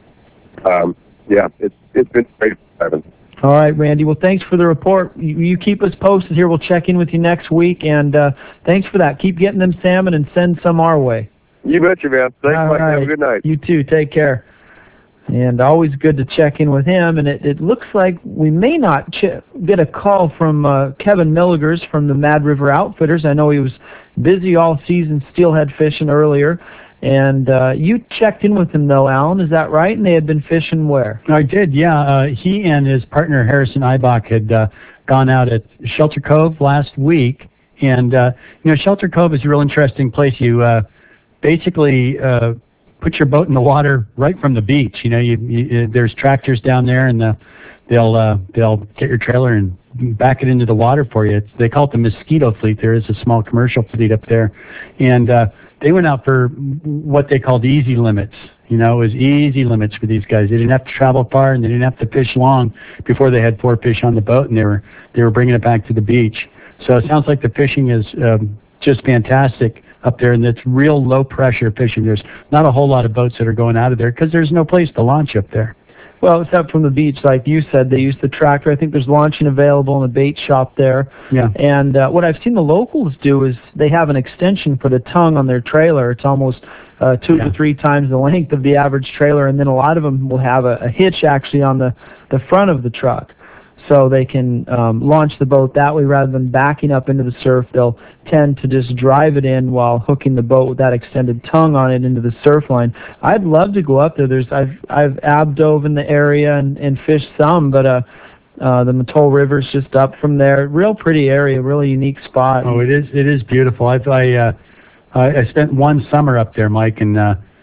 [SPEAKER 8] Yeah, it's been great.
[SPEAKER 2] All right, Randy. Well, thanks for the report. You keep us posted here. We'll check in with you next week, and thanks for that. Keep getting them salmon and send some our way.
[SPEAKER 8] You betcha, man. Thanks, Mike. Have a good night.
[SPEAKER 2] You too. Take care. And always good to check in with him. And it looks like we may not get a call from Kevin Milligers from the Mad River Outfitters. I know he was busy all season steelhead fishing earlier. And you checked in with him, though, Alan. Is that right? And they had been fishing where?
[SPEAKER 3] I did, yeah. He and his partner, Harrison Eibach, had gone out at Shelter Cove last week. And, Shelter Cove is a real interesting place. You basically put your boat in the water right from the beach. There's tractors down there, and they'll get your trailer and back it into the water for you. They call it the Mosquito Fleet. There is a small commercial fleet up there, and they went out for what they called easy limits. It was easy limits for these guys. They didn't have to travel far, and they didn't have to fish long before they had 4 fish on the boat, and they were bringing it back to the beach. So it sounds like the fishing is just fantastic up there, and it's real low-pressure fishing. There's not a whole lot of boats that are going out of there because there's no place to launch up there.
[SPEAKER 2] Well, except from the beach, like you said, they use the tractor. I think there's launching available in a bait shop there.
[SPEAKER 3] Yeah.
[SPEAKER 2] And what I've seen the locals do is they have an extension for the tongue on their trailer. It's almost 2 to 3 times the length of the average trailer, and then a lot of them will have a hitch actually on the front of the truck. So they can launch the boat that way rather than backing up into the surf. They'll tend to just drive it in while hooking the boat with that extended tongue on it into the surf line. I'd love to go up there. I've ab-dove in the area and fished some, but the Mattole River's just up from there. Real pretty area, really unique spot.
[SPEAKER 3] Oh, it is beautiful. I spent one summer up there, Mike, and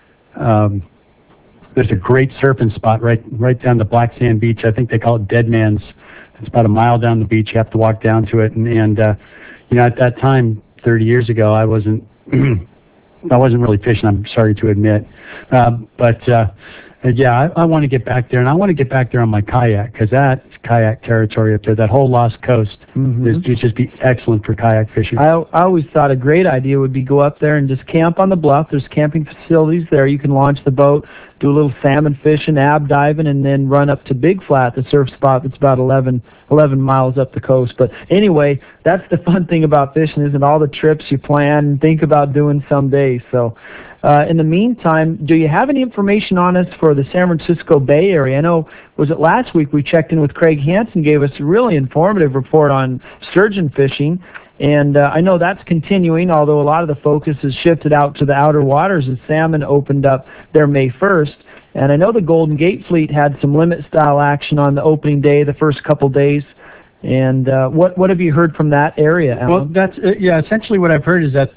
[SPEAKER 3] there's a great surfing spot right down the Black Sand Beach. I think they call it Dead Man's. It's about a mile down the beach. You have to walk down to it, and at that time, 30 years ago, I wasn't really fishing. I'm sorry to admit, but Yeah, I want to get back there, and I want to get back there on my kayak, because that's kayak territory up there. That whole Lost Coast would just be excellent for kayak fishing.
[SPEAKER 2] I always thought a great idea would be go up there and just camp on the bluff. There's camping facilities there. You can launch the boat, do a little salmon fishing, ab diving, and then run up to Big Flat, the surf spot that's about 11 miles up the coast. But anyway, that's the fun thing about fishing, isn't all the trips you plan and think about doing someday. So in the meantime, do you have any information on us for the San Francisco Bay Area? I know, was it last week we checked in with Craig Hansen, gave us a really informative report on sturgeon fishing. And I know that's continuing, although a lot of the focus has shifted out to the outer waters as salmon opened up their May 1st. And I know the Golden Gate Fleet had some limit-style action on the opening day, the first couple days. And what have you heard from that area, Alan?
[SPEAKER 3] Well, that's essentially what I've heard is that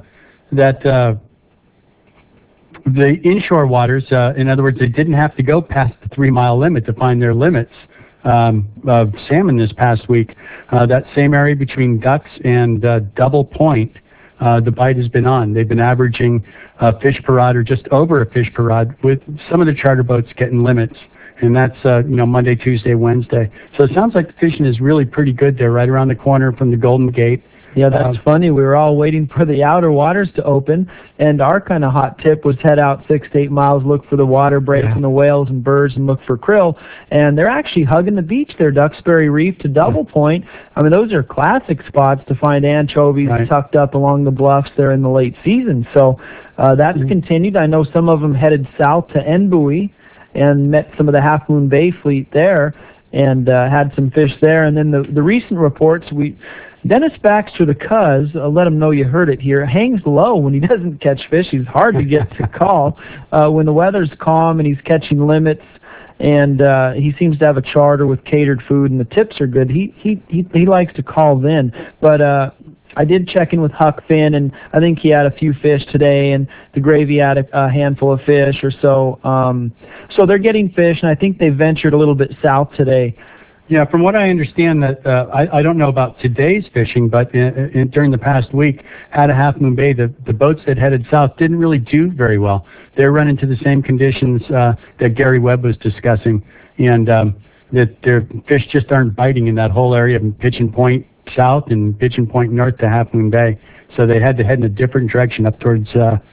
[SPEAKER 3] the inshore waters, in other words, they didn't have to go past the 3-mile limit to find their limits of salmon this past week. That same area between Ducks and Double Point, the bite has been on. They've been averaging fish per rod or just over a fish per rod, with some of the charter boats getting limits. And that's Monday, Tuesday, Wednesday. So it sounds like the fishing is really pretty good there, right around the corner from the Golden Gate.
[SPEAKER 2] Yeah, that's funny. We were all waiting for the outer waters to open, and our kind of hot tip was head out 6 to 8 miles, look for the water breaks and the whales and birds, and look for krill. And they're actually hugging the beach there, Duxbury Reef to Double Point. I mean, those are classic spots to find anchovies tucked up along the bluffs there in the late season. So that's continued. I know some of them headed south to Enbuoy and met some of the Half Moon Bay fleet there and had some fish there. And then the recent reports, Dennis Baxter, the Cuz, let him know you heard it here, hangs low when he doesn't catch fish. He's hard to get to call. When the weather's calm and he's catching limits, and he seems to have a charter with catered food and the tips are good, he likes to call then. But I did check in with Huck Finn, and I think he had a few fish today, and the Gravy had a handful of fish or so. So they're getting fish, and I think they ventured a little bit south today.
[SPEAKER 3] Yeah, from what I understand, that I don't know about today's fishing, but during the past week out of Half Moon Bay, the boats that headed south didn't really do very well. They're running into the same conditions that Gary Webb was discussing, and that their fish just aren't biting in that whole area of Pigeon Point south and Pigeon Point north to Half Moon Bay. So they had to head in a different direction up towards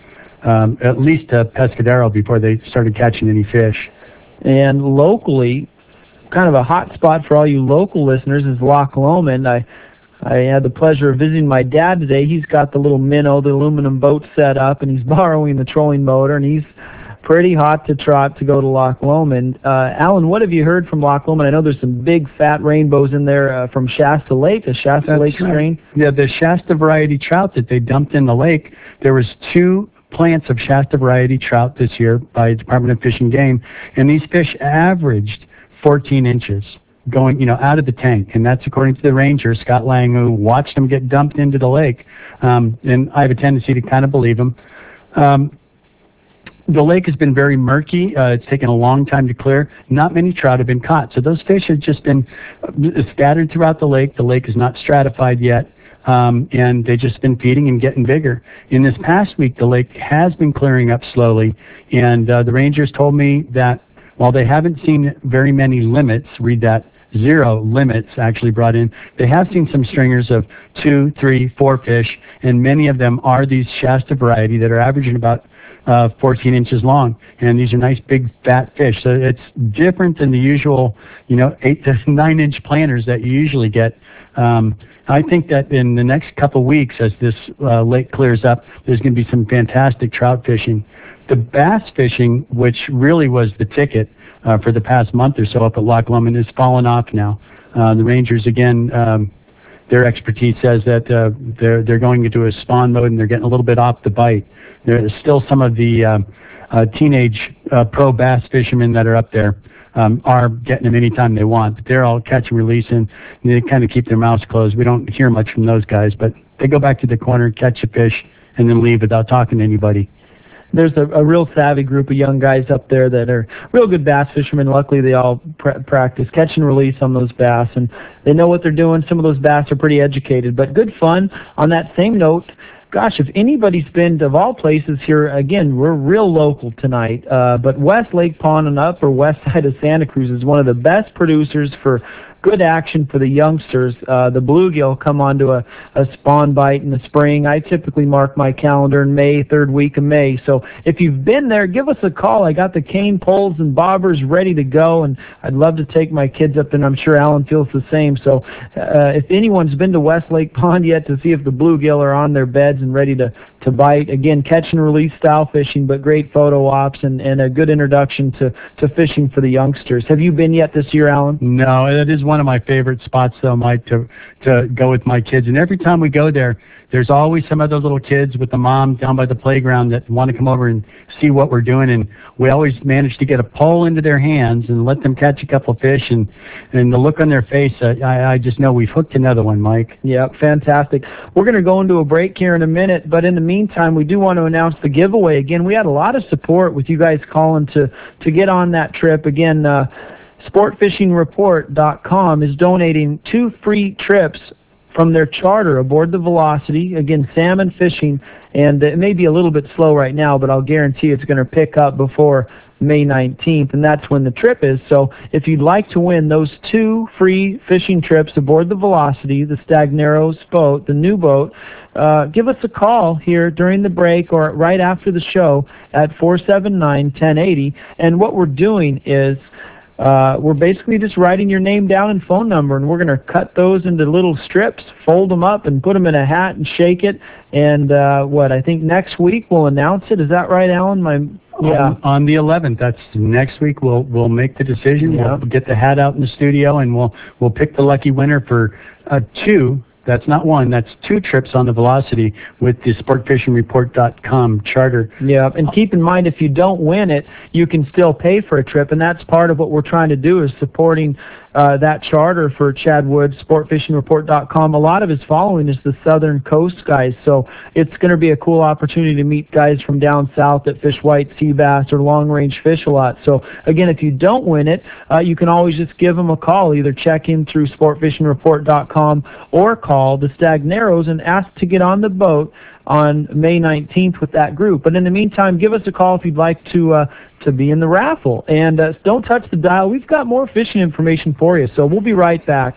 [SPEAKER 3] at least Pescadero before they started catching any fish.
[SPEAKER 2] And locally, kind of a hot spot for all you local listeners is Loch Lomond. I had the pleasure of visiting my dad today. He's got the little minnow, the aluminum boat set up, and he's borrowing the trolling motor, and he's pretty hot to trot to go to Loch Lomond. Alan, what have you heard from Loch Lomond? I know there's some big fat rainbows in there from Shasta Lake, a Shasta Lake strain.
[SPEAKER 3] Yeah, the Shasta variety trout that they dumped in the lake, there was 2 plants of Shasta variety trout this year by Department of Fish and Game, and these fish averaged 14 inches going, out of the tank. And that's according to the ranger, Scott Lang, who watched them get dumped into the lake. And I have a tendency to kind of believe him. The lake has been very murky. It's taken a long time to clear. Not many trout have been caught. So those fish have just been scattered throughout the lake. The lake is not stratified yet. And they've just been feeding and getting bigger. In this past week, the lake has been clearing up slowly. And the rangers told me that while they haven't seen very many limits, read that, 0 limits actually brought in, they have seen some stringers of 2, 3, 4 fish, and many of them are these Shasta variety that are averaging about 14 inches long. And these are nice big fat fish. So it's different than the usual, 8 to 9 inch planters that you usually get. I think that in the next couple weeks, as this lake clears up, there's going to be some fantastic trout fishing. The bass fishing, which really was the ticket for the past month or so up at Loch Lomond, is fallen off now. The rangers, again, their expertise says that they're going into a spawn mode and they're getting a little bit off the bite. There's still some of the teenage pro bass fishermen that are up there are getting them anytime they want, but they're all catch and release, and they kind of keep their mouths closed. We don't hear much from those guys, but they go back to the corner, catch a fish, and then leave without talking to anybody.
[SPEAKER 2] There's a real savvy group of young guys up there that are real good bass fishermen. Luckily, they all practice catch and release on those bass, and they know what they're doing. Some of those bass are pretty educated, but good fun. On that same note, gosh, if anybody's been to, of all places here, again, we're real local tonight, but West Lake Pond and upper west side of Santa Cruz is one of the best producers for good action for the youngsters. The bluegill come onto a spawn bite in the spring. I typically mark my calendar in May, third week of May. So if you've been there, give us a call. I got the cane poles and bobbers ready to go, and I'd love to take my kids up, and I'm sure Alan feels the same. So if anyone's been to West Lake Pond yet to see if the bluegill are on their beds and ready to bite, again, catch and release style fishing, but great photo ops and a good introduction to fishing for the youngsters. Have you been yet this year, Alan?
[SPEAKER 3] No, it is one of my favorite spots, though, Mike, to go with my kids. And every time we go there, there's always some other little kids with the mom down by the playground that want to come over and see what we're doing. And we always manage to get a pole into their hands and let them catch a couple of fish. And the look on their face, I just know we've hooked another one, Mike.
[SPEAKER 2] Yeah, fantastic. We're going to go into a break here in a minute, but in the meantime, we do want to announce the giveaway. Again, we had a lot of support with you guys calling to get on that trip. Again, SportFishingReport.com is donating 2 free trips from their charter aboard the Velocity. Again, salmon fishing, and it may be a little bit slow right now, but I'll guarantee it's going to pick up before May 19th, and that's when the trip is. So if you'd like to win those 2 free fishing trips aboard the Velocity, the Stagneros boat, the new boat, give us a call here during the break or right after the show at 479-1080. And what we're doing is we're basically just writing your name down and phone number, and we're going to cut those into little strips, fold them up, and put them in a hat and shake it. And I think next week we'll announce it. Is that right, Alan?
[SPEAKER 3] On the 11th. That's next week. We'll make the decision.
[SPEAKER 2] Yeah.
[SPEAKER 3] We'll get the hat out in the studio, and we'll pick the lucky winner for 2. That's not 1. That's 2 trips on the Velocity with the SportFishingReport.com charter.
[SPEAKER 2] Yeah, and keep in mind, if you don't win it, you can still pay for a trip, and that's part of what we're trying to do is supporting that charter for Chad Woods, SportFishingReport.com. A lot of his following is the Southern Coast guys, so it's going to be a cool opportunity to meet guys from down south that fish white sea bass or long-range fish a lot. So, again, if you don't win it, you can always just give them a call. Either check in through SportFishingReport.com or call the Stagneros and ask to get on the boat on May 19th with that group. But in the meantime, give us a call if you'd like to be in the raffle. And don't touch the dial. We've got more fishing information for you, so we'll be right back.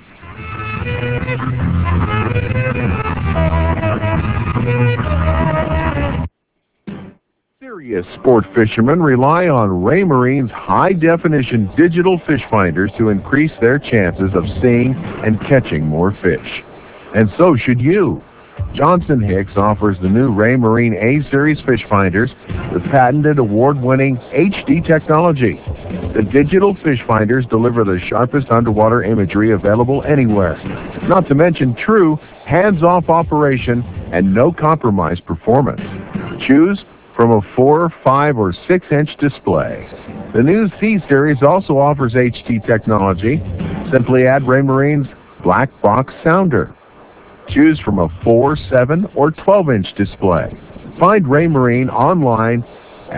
[SPEAKER 4] Serious sport fishermen rely on Raymarine's high-definition digital fish finders to increase their chances of seeing and catching more fish. And so should you. Johnson Hicks offers the new Raymarine A-Series fish finders with patented award-winning HD technology. The digital fish finders deliver the sharpest underwater imagery available anywhere, not to mention true hands-off operation and no compromise performance. Choose from a 4, 5, or 6-inch display. The new C-Series also offers HD technology. Simply add Raymarine's Black Box Sounder. Choose from a 4, 7, or 12-inch display. Find Raymarine online at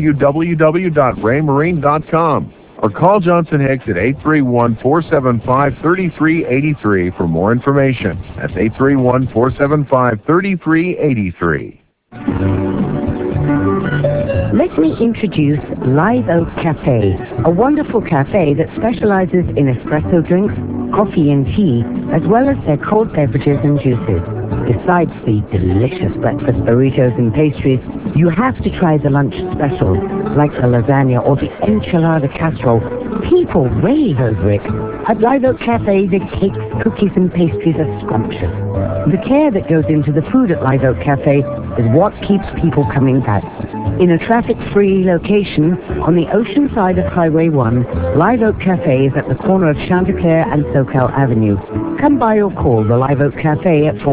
[SPEAKER 4] www.raymarine.com or call Johnson Hicks at 831-475-3383 for more information. That's 831-475-3383.
[SPEAKER 7] Let me introduce Live Oak Cafe, a wonderful cafe that specializes in espresso drinks, coffee and tea, as well as their cold beverages and juices. Besides the delicious breakfast burritos and pastries, you have to try the lunch specials, like the lasagna or the enchilada casserole. People rave over it. At Live Oak Cafe, the cakes, cookies, and pastries are scrumptious. The care that goes into the food at Live Oak Cafe is what keeps people coming back. In a traffic-free location on the ocean side of Highway 1, Live Oak Cafe is at the corner of Chanticleer and Soquel Avenue. Come by or call the Live Oak Cafe at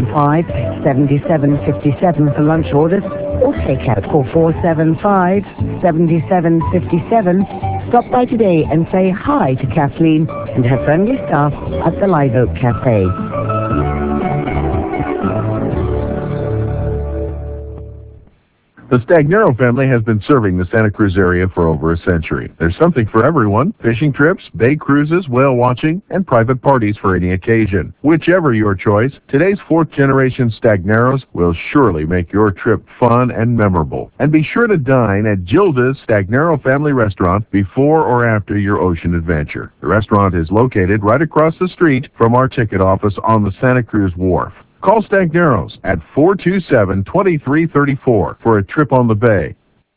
[SPEAKER 7] 475-7757 for lunch orders, or take out for 475-7757. Stop by today and say hi to Kathleen and her friendly staff at the Live Oak Cafe.
[SPEAKER 4] The Stagnaro family has been serving the Santa Cruz area for over a century. There's something for everyone: fishing trips, bay cruises, whale watching, and private parties for any occasion. Whichever your choice, today's fourth-generation Stagnaros will surely make your trip fun and memorable. And be sure to dine at Gilda's Stagnaro Family Restaurant before or after your ocean adventure. The restaurant is located right across the street from our ticket office on the Santa Cruz Wharf. Call Stagnaros at 427-2334 for a trip on the bay.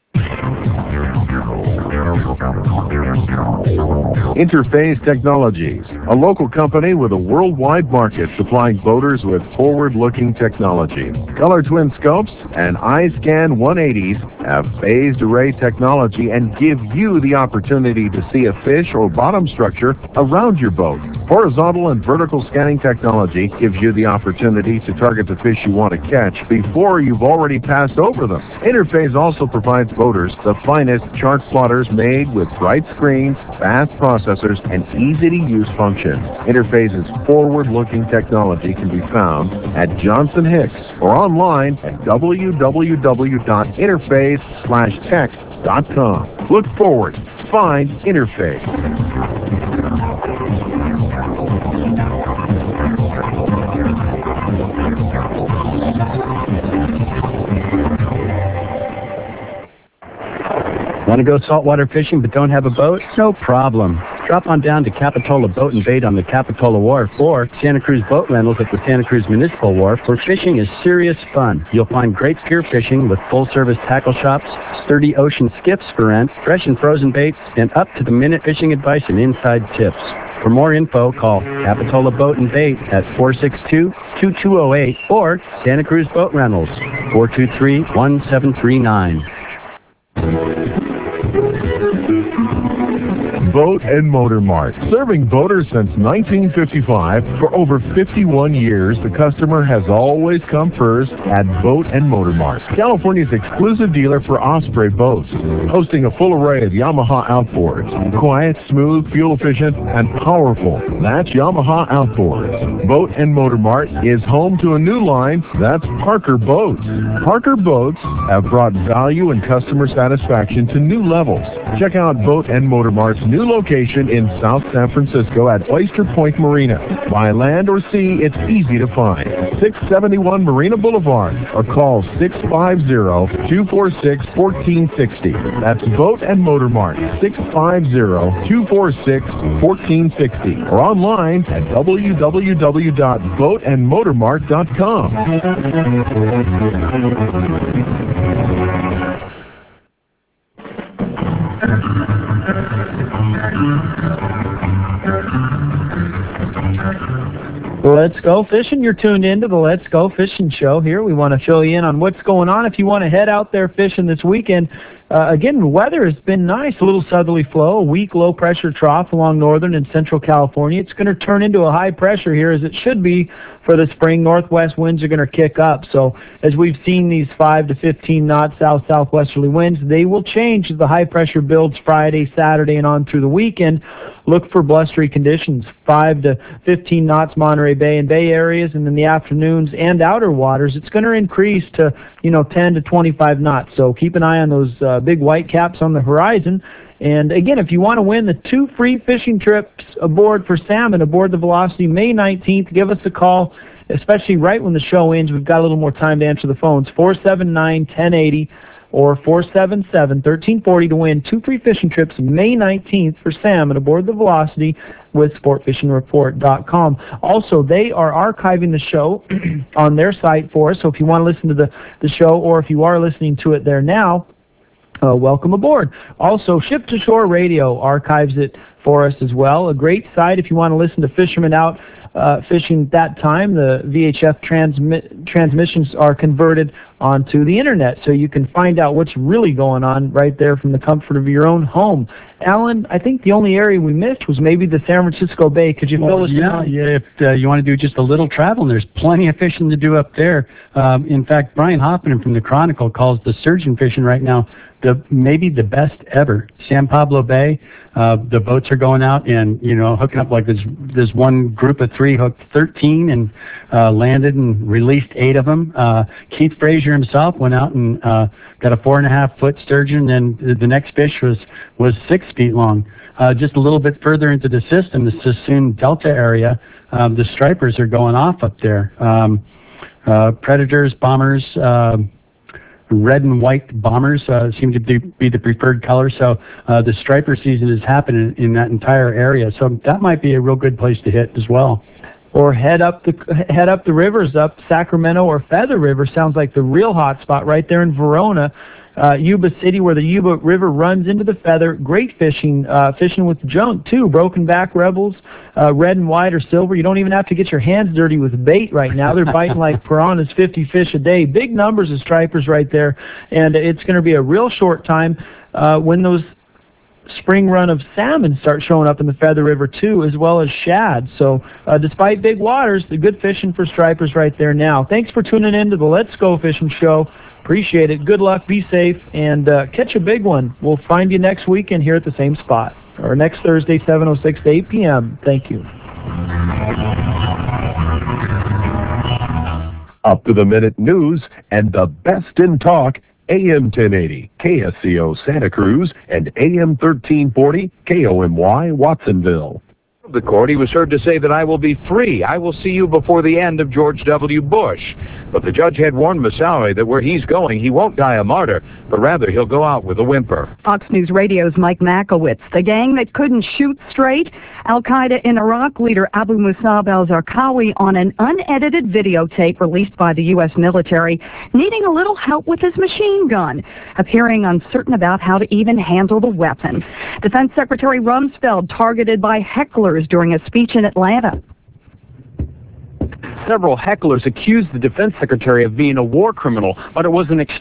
[SPEAKER 4] Interphase Technologies, a local company with a worldwide market supplying boaters with forward-looking technology. Color Twin Scopes and iScan 180s have phased array technology and give you the opportunity to see a fish or bottom structure around your boat. Horizontal and vertical scanning technology gives you the opportunity to target the fish you want to catch before you've already passed over them. Interphase also provides boaters the finest chart plotters made with bright screens, fast processors, and easy-to-use functions. Interphase's forward-looking technology can be found at Johnson Hicks or online at www.interphase/tech.com. Look forward. Find Interphase.
[SPEAKER 3] Want to go saltwater fishing but don't have a boat? No problem. Drop on down to Capitola Boat and Bait on the Capitola Wharf or Santa Cruz Boat Rentals at the Santa Cruz Municipal Wharf, where fishing is serious fun. You'll find great pier fishing with full-service tackle shops, sturdy ocean skiffs for rent, fresh and frozen baits, and up-to-the-minute fishing advice and inside tips. For more info, call Capitola Boat and Bait at 462-2208 or Santa Cruz Boat Rentals, 423-1739.
[SPEAKER 4] Boat and Motor Mart. Serving boaters since 1955, for over 51 years, the customer has always come first at Boat and Motor Mart, California's exclusive dealer for Osprey boats, hosting a full array of Yamaha outboards. Quiet, smooth, fuel-efficient, and powerful. That's Yamaha outboards. Boat and Motor Mart is home to a new line. That's Parker Boats. Parker Boats have brought value and customer satisfaction to new levels. Check out Boat and Motor Mart's new location in South San Francisco at Oyster Point Marina. By land or sea, it's easy to find. 671 Marina Boulevard, or call 650-246-1460. That's Boat and Motor Mart, 650-246-1460, or online at www.boatandmotormart.com.
[SPEAKER 2] Let's Go Fishing. You're tuned in to the Let's Go Fishing Show here. We want to fill you in on what's going on. If you want to head out there fishing this weekend, again, the weather has been nice. A little southerly flow, a weak low-pressure trough along northern and central California. It's going to turn into a high pressure here, as it should be for the spring. Northwest winds are going to kick up. So as we've seen these 5 to 15 knot south-southwesterly winds, they will change as the high pressure builds Friday, Saturday, and on through the weekend. Look for blustery conditions, 5 to 15 knots Monterey Bay and Bay areas, and in the afternoons and outer waters, it's going to increase to 10 to 25 knots. So keep an eye on those big white caps on the horizon. And again, if you want to win the 2 free fishing trips aboard for salmon aboard the Velocity May 19th, give us a call, especially right when the show ends. We've got a little more time to answer the phones, 479-1080 or 477-1340 to win 2 free fishing trips May 19th for salmon aboard the Velocity with SportFishingReport.com. Also, they are archiving the show on their site for us, so if you want to listen to the show, or if you are listening to it there now, welcome aboard. Also, Ship to Shore Radio archives it for us as well. A great site if you want to listen to fishermen out fishing at that time. The VHF transmissions are converted onto the internet, so you can find out what's really going on right there from the comfort of your own home. Alan, I think the only area we missed was maybe the San Francisco Bay. Could you fill us in?
[SPEAKER 3] Yeah, if you want to do just a little travel, there's plenty of fishing to do up there. In fact, Brian Hoffman from the Chronicle calls the surgeon fishing right now maybe the best ever. San Pablo Bay, the boats are going out and hooking up. Like there's one group of 3 hooked 13 and landed and released 8 of them. Keith Frazier Fraser himself went out and got a 4.5-foot sturgeon, and the next fish was 6 feet long. Just a little bit further into the system, the Sassoon Delta area, the stripers are going off up there. Predators, bombers, red and white bombers seem to be the preferred color. So the striper season is happening in that entire area. So that might be a real good place to hit as well.
[SPEAKER 2] Or head up the rivers, up Sacramento or Feather River. Sounds like the real hot spot right there in Verona. Yuba City, where the Yuba River runs into the Feather. Great fishing, fishing with junk too. Broken back rebels, red and white or silver. You don't even have to get your hands dirty with bait right now. They're biting like piranhas, 50 fish a day. Big numbers of stripers right there, and it's going to be a real short time when those spring run of salmon start showing up in the Feather River too, as well as shad. So despite big waters, the good fishing for stripers right there now. Thanks for tuning in to the Let's Go Fishing Show. Appreciate it. Good luck, be safe, and catch a big one. We'll find you next weekend here at the same spot, or next Thursday, 7:06 to 8 p.m. Thank you.
[SPEAKER 4] Up-to-the-minute news and the best in talk. AM 1080, KSCO Santa Cruz, and AM 1340, KOMY Watsonville.
[SPEAKER 9] The court, he was heard to say that I will be free. I will see you before the end of George W. Bush. But the judge had warned Moussaoui that where he's going, he won't die a martyr, but rather he'll go out with a whimper.
[SPEAKER 10] Fox News Radio's Mike Makowitz. The gang that couldn't shoot straight, Al-Qaeda in Iraq leader Abu Musab al-Zarqawi on an unedited videotape released by the U.S. military, needing a little help with his machine gun, appearing uncertain about how to even handle the weapon. Defense Secretary Rumsfeld targeted by hecklers during a speech in Atlanta.
[SPEAKER 11] Several hecklers accused the defense secretary of being a war criminal, but it was an